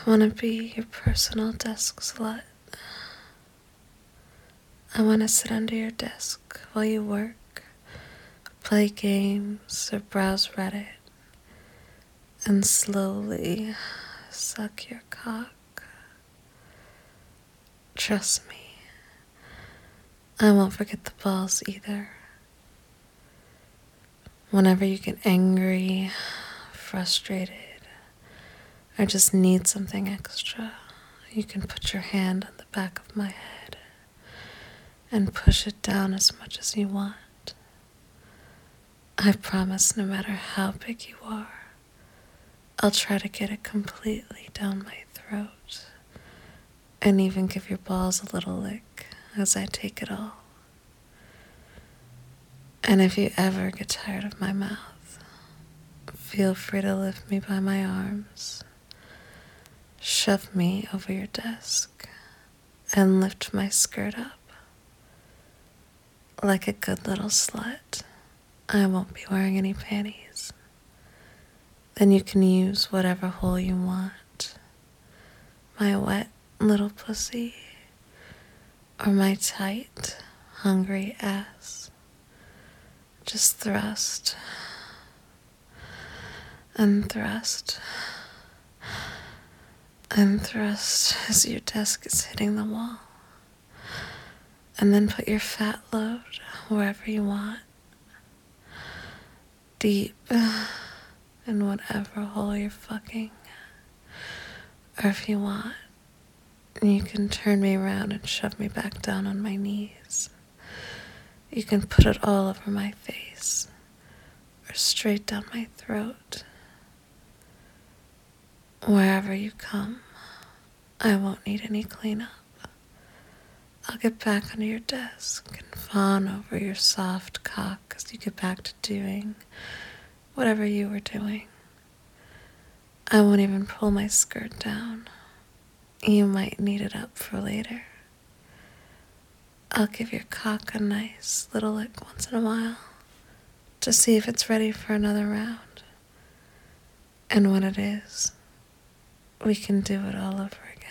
want to be your personal desk slut. I want to sit under your desk while you work, play games, or browse Reddit, and slowly suck your cock. Trust me, I won't forget the balls either. Whenever you get angry, frustrated, or just need something extra, you can put your hand on the back of my head and push it down as much as you want. I promise no matter how big you are, I'll try to get it completely down my throat and even give your balls a little lick as I take it all. And if you ever get tired of my mouth, feel free to lift me by my arms, shove me over your desk, and lift my skirt up. Like a good little slut, I won't be wearing any panties. Then you can use whatever hole you want. My wet little pussy, or my tight, hungry ass. Just thrust and thrust and thrust as your desk is hitting the wall. And then put your fat load wherever you want. Deep in whatever hole you're fucking. Or if you want, you can turn me around and shove me back down on my knees. You can put it all over my face or straight down my throat. Wherever you come, I won't need any cleanup. I'll get back under your desk and fawn over your soft cock as you get back to doing whatever you were doing. I won't even pull my skirt down. You might need it up for later. I'll give your cock a nice little lick once in a while to see if it's ready for another round. And when it is, we can do it all over again.